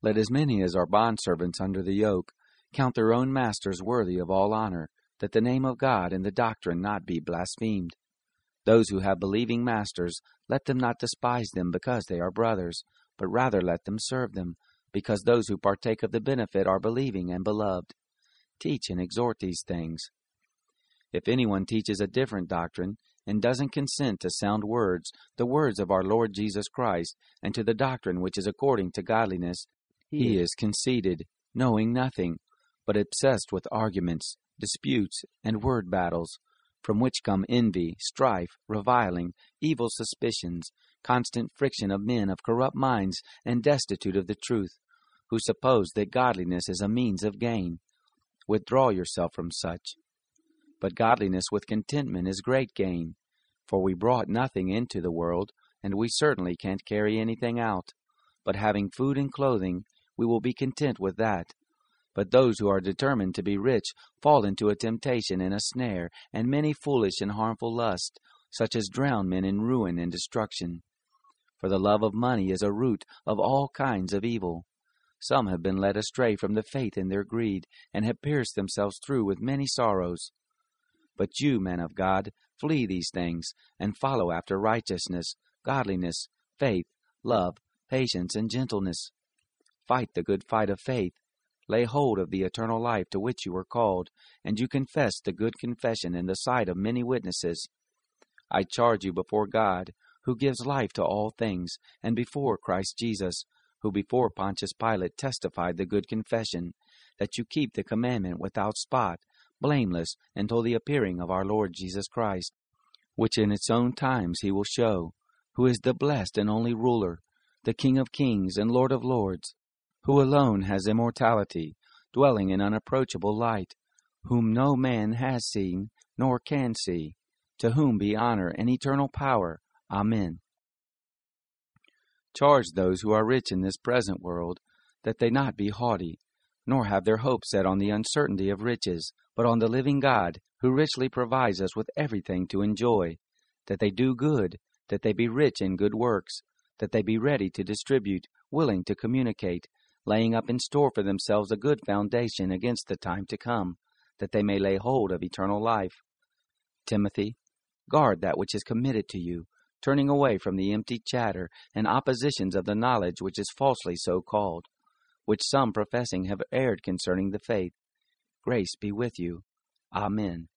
Let as many as are bondservants under the yoke count their own masters worthy of all honor, that the name of God and the doctrine not be blasphemed. Those who have believing masters, let them not despise them because they are brothers, but rather let them serve them, because those who partake of the benefit are believing and beloved. Teach and exhort these things. If anyone teaches a different doctrine, and doesn't consent to sound words, the words of our Lord Jesus Christ, and to the doctrine which is according to godliness, he is conceited, knowing nothing, but obsessed with arguments, disputes, and word battles, from which come envy, strife, reviling, evil suspicions, constant friction of men of corrupt minds and destitute of the truth, who suppose that godliness is a means of gain. Withdraw yourself from such. But godliness with contentment is great gain, for we brought nothing into the world, and we certainly can't carry anything out. But having food and clothing, we will be content with that. But those who are determined to be rich fall into a temptation and a snare, and many foolish and harmful lusts, such as drown men in ruin and destruction. For the love of money is a root of all kinds of evil. Some have been led astray from the faith in their greed, and have pierced themselves through with many sorrows. But you, men of God, flee these things, and follow after righteousness, godliness, faith, love, patience, and gentleness. Fight the good fight of faith. Lay hold of the eternal life to which you were called, and you confess the good confession in the sight of many witnesses. I charge you before God, who gives life to all things, and before Christ Jesus, who before Pontius Pilate testified the good confession, that you keep the commandment without spot, blameless, until the appearing of our Lord Jesus Christ, which in its own times he will show, who is the blessed and only ruler, the King of kings and Lord of lords, who alone has immortality, dwelling in unapproachable light, whom no man has seen, nor can see, to whom be honor and eternal power. Amen. Charge those who are rich in this present world, that they not be haughty, nor have their hope set on the uncertainty of riches, but on the living God, who richly provides us with everything to enjoy, that they do good, that they be rich in good works, that they be ready to distribute, willing to communicate, laying up in store for themselves a good foundation against the time to come, that they may lay hold of eternal life. Timothy, guard that which is committed to you, turning away from the empty chatter and oppositions of the knowledge which is falsely so called, which some professing have erred concerning the faith. Grace be with you. Amen.